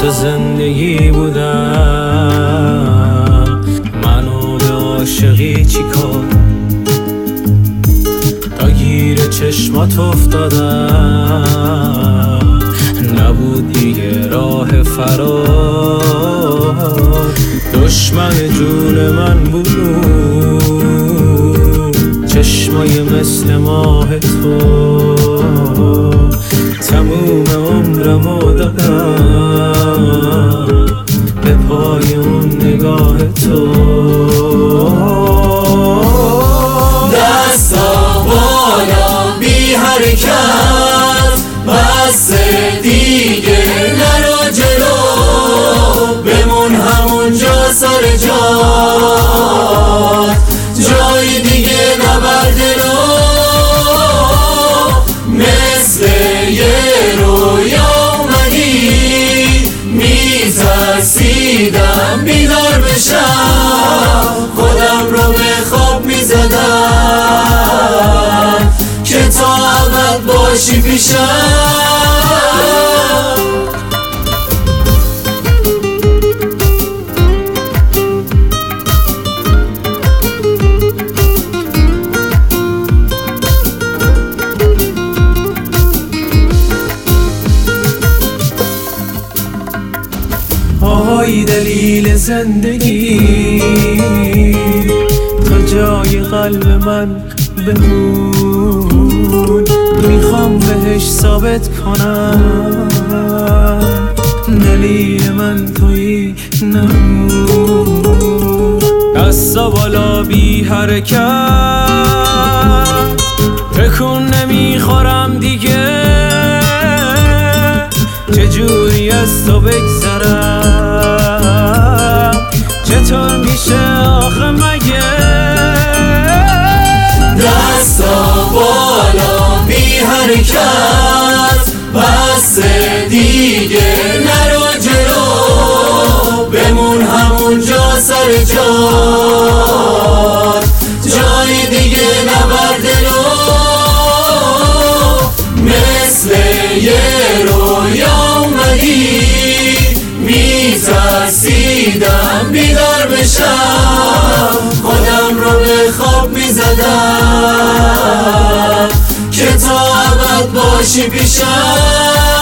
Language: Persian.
تو زندگی بودم، منو به عاشقی چی کار؟ تا گیر چشمات افتادم، نبود دیگه راه فرار. دشمن جون من بود چشمای مثل ماه تو، تموم عمرمو دادم به پای اون نگاه تو. دستا بالا بی حرکت، بس دیگه نرو جلو، بمون همونجا سر جات، جای دیگه نبرد رو. مثل یه رویا اومدی، میترسیدم بیدار بشم، خودم رو به خواب میزدم که تا ابد باشی پیشم. آهای دلیل زندگی، تا جای قلب من بمون، میخوام بهش ثابت کنم دلیل من تویی نمون. دستا بالا بی حرکت، تکون نمیخورم دیگه، چجوری از تو بگذرم، چطور میشه آخه مگه؟ دستا بالا بی حرکت، بس دیگه نرو جلو، بمون همونجا سر جات، جای دیگه نبرد رو. مثل یه رویا اومدی، میترسیدم بیدار بشم، خودم رو به خواب میزدم که تا ابد باشی پیشم.